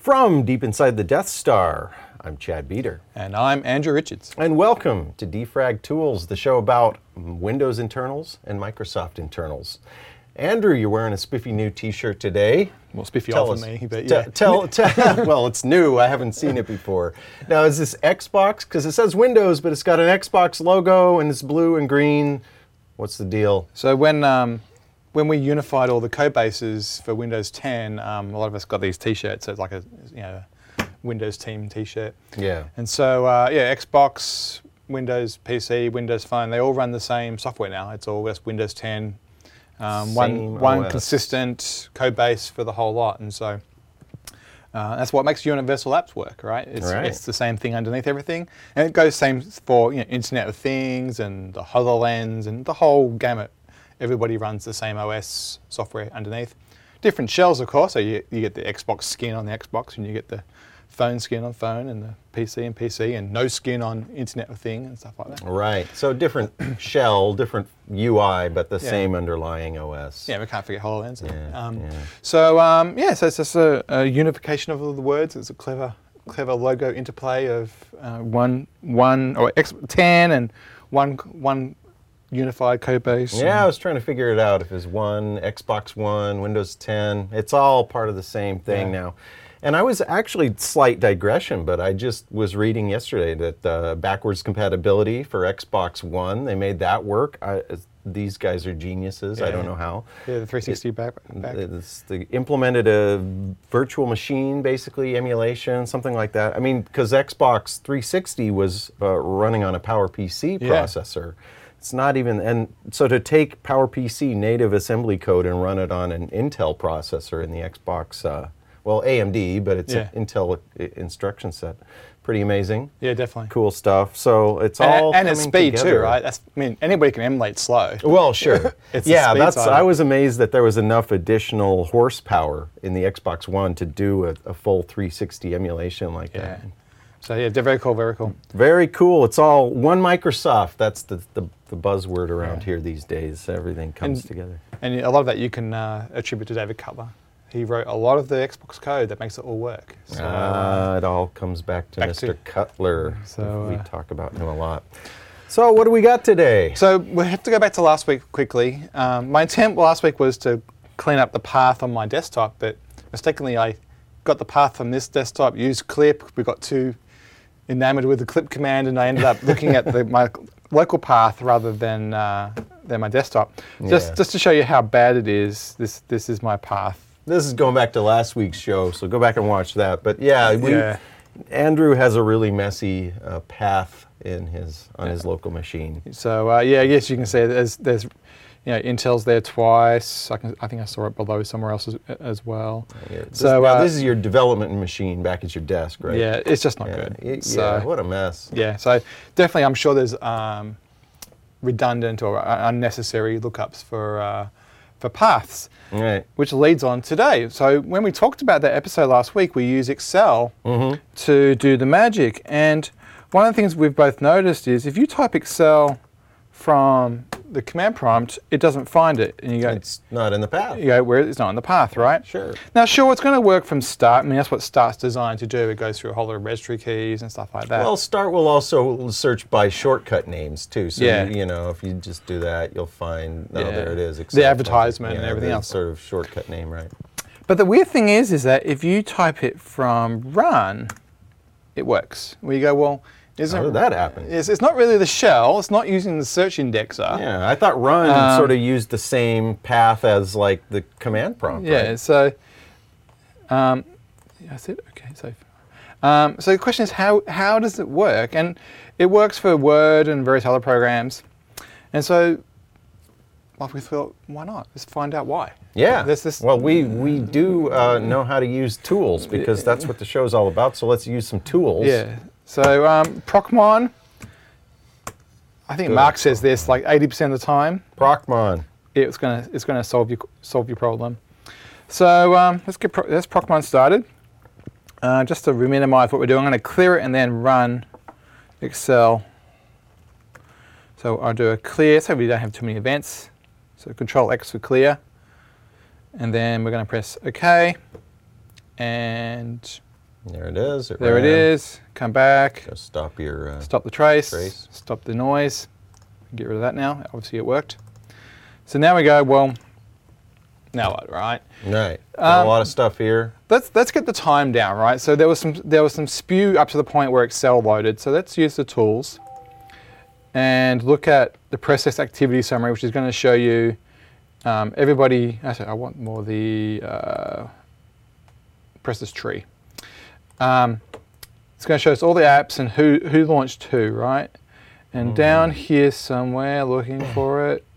From deep inside the Death Star, I'm Chad Beater. And I'm Andrew Richards. And welcome to Defrag Tools, the show about Windows internals and Microsoft internals. Andrew, you're wearing a spiffy new t-shirt today. Well, spiffy off for me, but yeah. Well, it's new. I haven't seen it before. Now, is this Xbox? Because it says Windows, but it's got an Xbox logo, and it's blue and green. What's the deal? So when we unified all the code bases for Windows 10, a lot of us got these T-shirts. So it's like a Windows team T-shirt. Yeah. And so Xbox, Windows PC, Windows Phone, they all run the same software now. It's all just Windows 10. One consistent code base for the whole lot, and so that's what makes universal apps work, right? It's the same thing underneath everything, and it goes same for Internet of Things and the HoloLens and the whole gamut. Everybody runs the same OS software underneath. Different shells, of course. So you get the Xbox skin on the Xbox, and you get the phone skin on phone, and the PC, and no skin on Internet of Things and stuff like that. Right. So different shell, different UI, but the same underlying OS. Yeah, we can't forget HoloLens. So it's just a unification of all the words. It's a clever logo interplay of one or X10 and one unified code base. Yeah, I was trying to figure it out. If it's one, Xbox One, Windows 10, it's all part of the same thing now. And I was actually, slight digression, but I just was reading yesterday that backwards compatibility for Xbox One, they made that work. These guys are geniuses. I don't know how. Yeah, the 360 back. They implemented a virtual machine, basically, emulation, something like that. I mean, because Xbox 360 was running on a PowerPC processor. It's not even, and so to take PowerPC native assembly code and run it on an Intel processor in the Xbox, AMD, but it's an Intel instruction set. Pretty amazing. Yeah, definitely. Cool stuff. So it's all and it's speed together. Too, right? Anybody can emulate slow. Well, sure. I was amazed that there was enough additional horsepower in the Xbox One to do a full 360 emulation like that. So yeah, they're very cool, very cool. Very cool. It's all one Microsoft. That's the buzzword around here these days. Everything comes together. And a lot of that you can attribute to David Cutler. He wrote a lot of the Xbox code that makes it all work. So, it all comes back to Mr. Cutler. So we talk about him a lot. So what do we got today? So we have to go back to last week quickly. My intent last week was to clean up the path on my desktop, but mistakenly I got the path from this desktop, used clip. We got too enamored with the clip command, and I ended up looking at my local path rather than my desktop. Just to show you how bad it is, this is my path. This is going back to last week's show, so go back and watch that. But Andrew has a really messy path on his local machine. So I guess you can say there's Intel's there twice. I think I saw it below somewhere else as well. Yeah, this is your development machine back at your desk, right? Yeah, it's just not good. What a mess. Yeah, so definitely I'm sure there's redundant or unnecessary lookups for paths, which leads on today. So when we talked about that episode last week, we used Excel to do the magic. And one of the things we've both noticed is if you type Excel from the command prompt, it doesn't find it. And you go, it's not in the path. You go, it's not in the path, right? Sure. Now, it's going to work from Start. I mean, that's what Start's designed to do. It goes through a whole lot of registry keys and stuff like that. Well, Start will also search by shortcut names, too. So, if you just do that, you'll find, there it is. Excel, the advertisement and everything else. Sort of shortcut name, right? But the weird thing is that if you type it from Run, it works. Where you go, well, how did that happen? It's not really the shell. It's not using the search indexer. Yeah, I thought Run sort of used the same path as like the command prompt. Yeah, right? So that's it. Okay, so the question is how does it work? And it works for Word and various other programs. And so we thought, why not? Let's find out why. Yeah. Well, we do know how to use tools because that's what the show's all about. So let's use some tools. Yeah. So Procmon, I think Mark says this like 80% of the time. Procmon. It's gonna solve your problem. So let's Procmon started. Just to minimize what we're doing, I'm going to clear it and then run Excel. So I'll do a clear so we don't have too many events. So Control X for clear, and then we're going to press OK. And There it is. There it is. Come back. Go stop your... stop the trace. Trace. Stop the noise. Get rid of that now. Obviously it worked. So now we go, well, now what, right? Right. Got a lot of stuff here. Let's get the time down, right? So there was some spew up to the point where Excel loaded. So let's use the tools and look at the process activity summary, which is going to show you everybody. Actually, I want more the process tree. It's going to show us all the apps and who launched who, right? And down here somewhere, looking for it.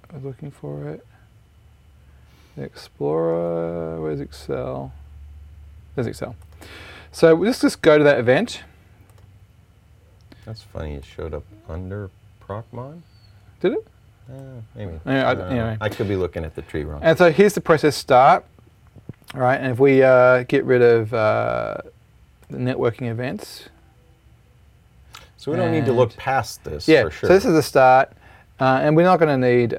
Explorer, where's Excel? There's Excel. So let's just go to that event. That's funny, it showed up under Procmon? Did it? Maybe. Anyway. I could be looking at the tree wrong. And so here's the process start, right? And if we get rid of the networking events. So we don't need to look past this, for sure. So this is the start, and we're not going to need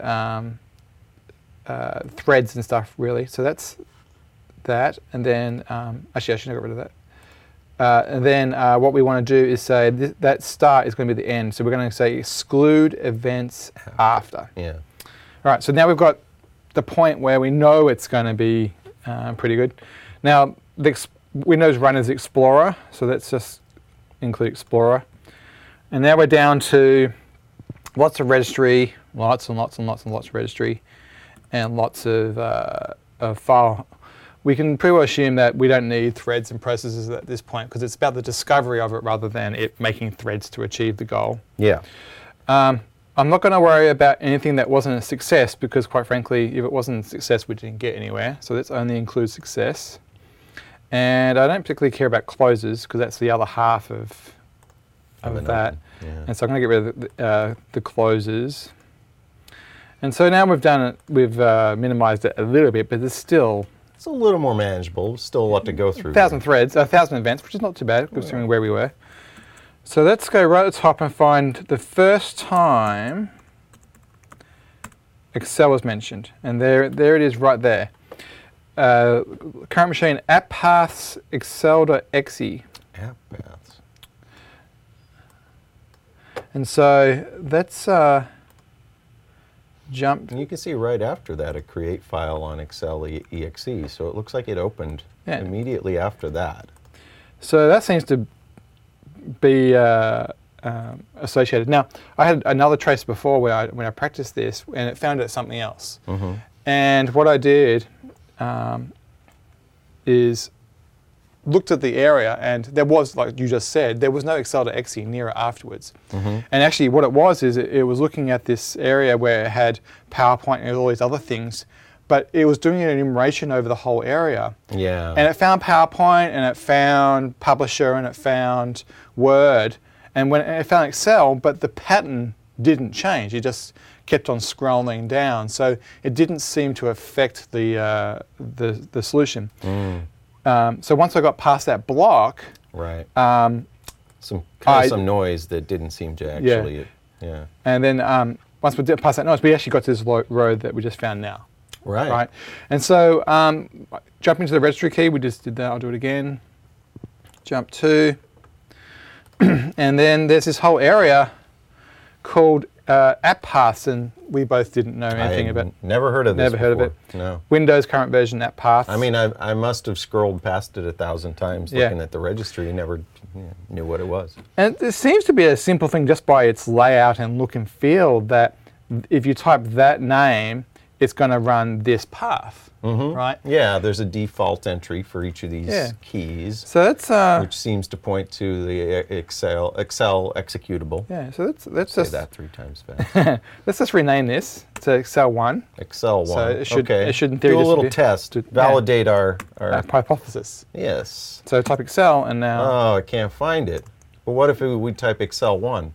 threads and stuff really. So that's that, and then actually I should have got rid of that. And then what we want to do is say that start is going to be the end. So we're going to say exclude events after. Yeah. All right. So now we've got the point where we know it's going to be pretty good. Now the Windows run as Explorer, so let's just include Explorer. And now we're down to lots of registry, lots and lots of registry, and lots of file. We can pretty well assume that we don't need threads and processes at this point because it's about the discovery of it rather than it making threads to achieve the goal. Yeah. I'm not going to worry about anything that wasn't a success because, quite frankly, if it wasn't a success, we didn't get anywhere. So let's only include success. And I don't particularly care about closes because that's the other half of that. Yeah. And so I'm going to get rid of the closes. And so now we've done it, we've minimized it a little bit, but there's still... It's a little more manageable. Still a lot to go through. 1,000 threads, 1,000 events, which is not too bad considering where we were. So let's go right at the top and find the first time Excel was mentioned. And there it is right there. Current machine, app paths excel.exe. App paths. And so that's jump. And you can see right after that a create file on Excel exe. So it looks like it opened immediately after that. So that seems to be associated. Now, I had another trace before when I practiced this, and it found it something else. Mm-hmm. And what I did is looked at the area, and there was, like you just said, there was no excel.exe near it afterwards. Mm-hmm. And actually what it was is it was looking at this area where it had PowerPoint and all these other things, but it was doing an enumeration over the whole area. Yeah. And it found PowerPoint, and it found Publisher, and it found Word, and when it found Excel, but the pattern didn't change. It just kept on scrolling down, so it didn't seem to affect the solution. Mm. So once I got past that block, right, some noise that didn't seem to actually, yeah. And then once we did past that noise, we actually got to this row that we just found now. Right. Right. And so jump into the registry key. We just did that. I'll do it again. Jump to, and then there's this whole area called app paths, and we both didn't know anything about it. Never heard of this. Never heard of it. No. Windows current version app paths. I mean, I must have scrolled past it 1,000 times looking at the registry and never knew what it was. And it seems to be a simple thing just by its layout and look and feel that if you type that name, it's going to run this path, right? Yeah, there's a default entry for each of these keys. So that's which seems to point to the Excel executable. Yeah, so let's say that 3 times fast. Let's just rename this to Excel 1. Excel 1. So it should in theory do a little test to validate our hypothesis. Yes. So type Excel and now. Oh, I can't find it. But what if we type Excel 1?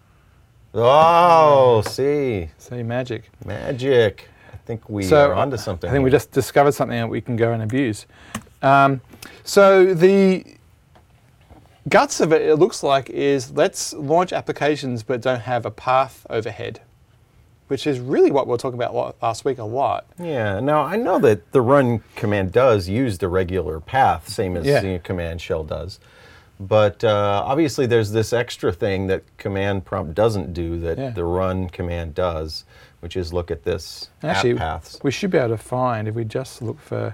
Oh, see. See, magic. Magic. I think we are onto something. I think we just discovered something that we can go and abuse. So the guts of it, it looks like, is let's launch applications but don't have a path overhead. which is really what we were talking about last week a lot. Yeah. Now, I know that the run command does use the regular path, same as the command shell does. But obviously, there's this extra thing that command prompt doesn't do that the run command does, which is look at this actually, app paths. We should be able to find, if we just look for...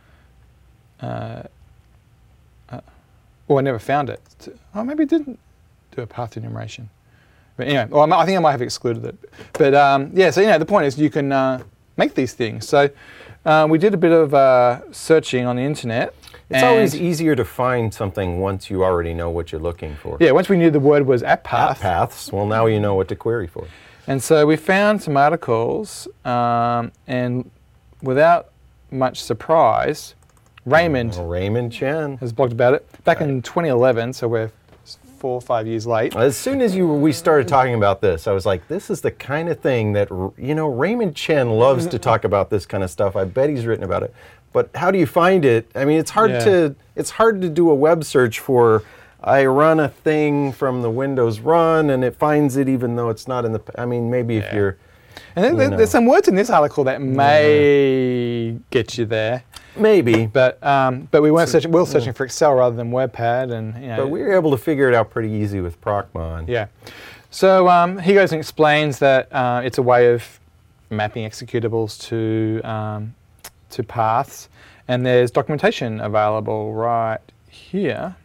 I never found it. Maybe it didn't do a path enumeration. But anyway, I think I might have excluded it. But so the point is you can make these things. So we did a bit of searching on the internet. It's always easier to find something once you already know what you're looking for. Yeah, once we knew the word was app path. App paths, well, now you know what to query for. And so we found some articles, and without much surprise, Raymond Chen has blogged about it back in 2011, so we're 4 or 5 years late. As soon as we started talking about this, I was like, this is the kind of thing that, Raymond Chen loves to talk about this kind of stuff. I bet he's written about it. But how do you find it? I mean, it's hard to do a web search for, I run a thing from the Windows Run, and it finds it even though it's not in the, maybe if you're... And then there's some words in this article that may get you there. Maybe, but we weren't searching. We were searching for Excel rather than WebPad, and But we were able to figure it out pretty easy with Procmon. Yeah. So he goes and explains that it's a way of mapping executables to paths, and there's documentation available right here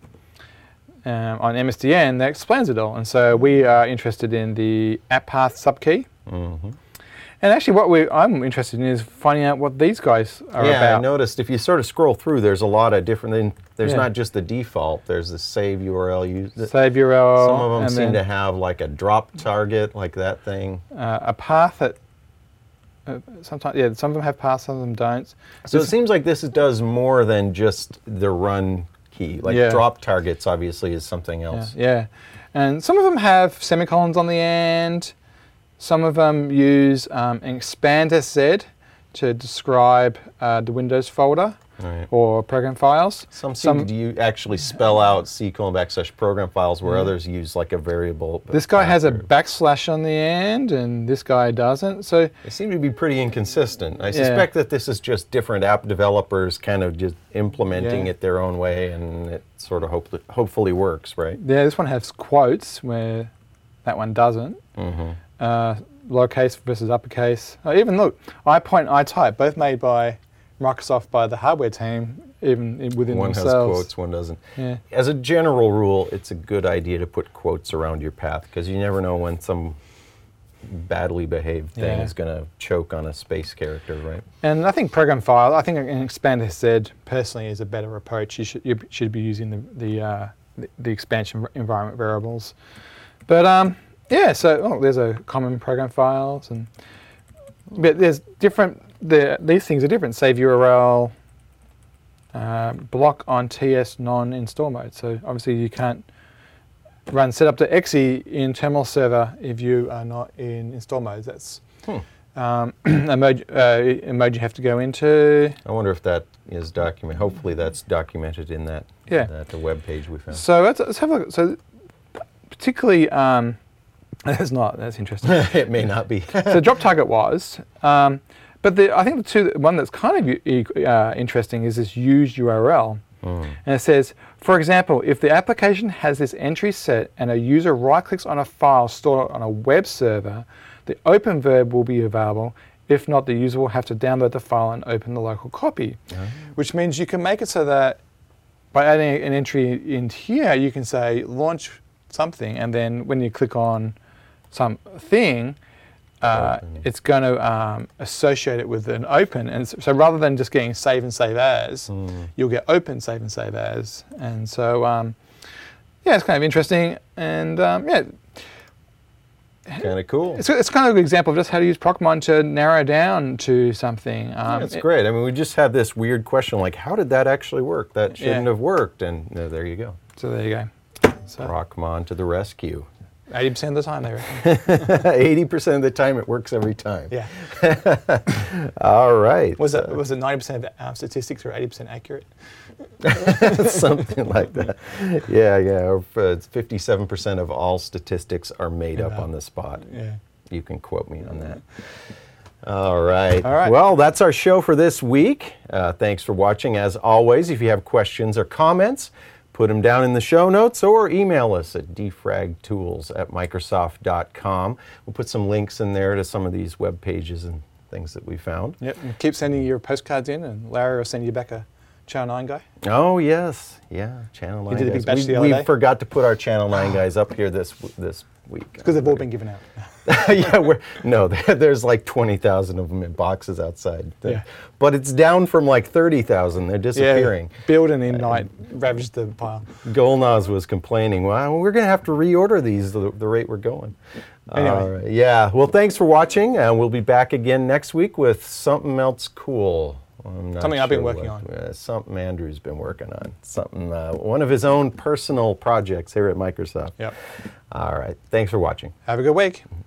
on MSDN that explains it all. And so we are interested in the app path subkey. Mm-hmm. And actually what I'm interested in is finding out what these guys are about. Yeah, I noticed if you sort of scroll through, there's a lot of different, there's not just the default, there's the save URL. Save URL. Some of them seem to have like a drop target, like that thing. A path that, sometimes, some of them have paths, some of them don't. So it seems like this does more than just the run key. Like drop targets obviously is something else. Yeah. And some of them have semicolons on the end. Some of them use expand SZ to describe the Windows folder or program files. Some do you actually spell out C:\program files where others use like a variable. This guy has a backslash on the end and this guy doesn't. So they seem to be pretty inconsistent. I suspect that this is just different app developers kind of just implementing it their own way, and it sort of hopefully works, right? Yeah, this one has quotes where that one doesn't. Mm-hmm. Lowercase versus uppercase. Even look, iPoint, iType, both made by Microsoft by the hardware team, even within themselves. One has quotes, one doesn't. Yeah. As a general rule, it's a good idea to put quotes around your path because you never know when some badly behaved thing is going to choke on a space character, right? And I think program file, I think an expand SZ personally is a better approach. You should be using the expansion environment variables, but. So there's a common program files, but there's different. These things are different. Save URL, block on TS non-install mode. So obviously you can't run setup.exe in terminal server if you are not in install mode. That's a mode you have to go into. I wonder if that is documented. Hopefully that's documented in that the web page we found. So let's have a look. So particularly. It's not. That's interesting. It may not be. So drop target was, but I think the one that's kind of interesting is this use URL, and it says, for example, if the application has this entry set and a user right-clicks on a file stored on a web server, the open verb will be available. If not, the user will have to download the file and open the local copy, which means you can make it so that by adding an entry in here, you can say launch something, and then when you click on something, it's going to associate it with an open, and so rather than just getting save and save as, you'll get open, save and save as, and so it's kind of interesting, and kind of cool. It's kind of an example of just how to use Procmon to narrow down to something. That's great. I mean, we just had this weird question like, how did that actually work? That shouldn't have worked, and there you go. So there you go. Procmon to the rescue. 80% of the time, they reckon. 80% of the time, it works every time. Yeah. All right. Was it 90% of statistics are 80% accurate? Something like that. Yeah. 57% of all statistics are made up on the spot. Yeah. You can quote me on that. All right. All right. Well, that's our show for this week. Thanks for watching. As always, if you have questions or comments, put them down in the show notes or email us at defragtools@microsoft.com. We'll put some links in there to some of these web pages and things that we found. Yep. And keep sending your postcards in, and Larry will send you back a Channel 9 guy. Oh, yes. Yeah, Channel 9 You did a big guys. batch the other day. We forgot to put our Channel 9 guys up here this week. Because they've all been given out. Yeah, there's like 20,000 of them in boxes outside. Yeah. But it's down from like 30,000. They're disappearing. Yeah, Build and Ignite ravaged the pile. Golnaz was complaining, well, we're going to have to reorder these the rate we're going. Anyway. Yeah, well, thanks for watching. We'll be back again next week with something else cool. Something I've been working on. Something Andrew's been working on. Something, one of his own personal projects here at Microsoft. Yep. All right. Thanks for watching. Have a good week.